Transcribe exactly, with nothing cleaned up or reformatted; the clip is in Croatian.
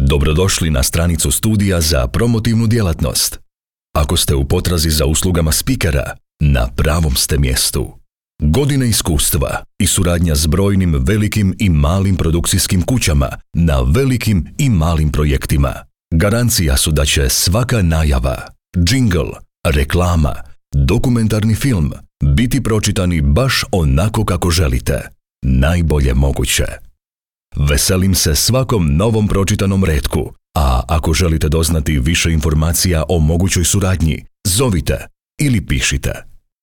Dobrodošli na stranicu studija za promotivnu djelatnost. Ako ste u potrazi za uslugama spikera, na pravom ste mjestu. Godine iskustva i suradnja s brojnim velikim i malim produkcijskim kućama na velikim i malim projektima. Garancija su da će svaka najava, džingl, reklama, dokumentarni film biti pročitani baš onako kako želite. Najbolje moguće. Veselim se svakom novom pročitanom retku, a ako želite doznati više informacija o mogućoj suradnji, zovite ili pišite.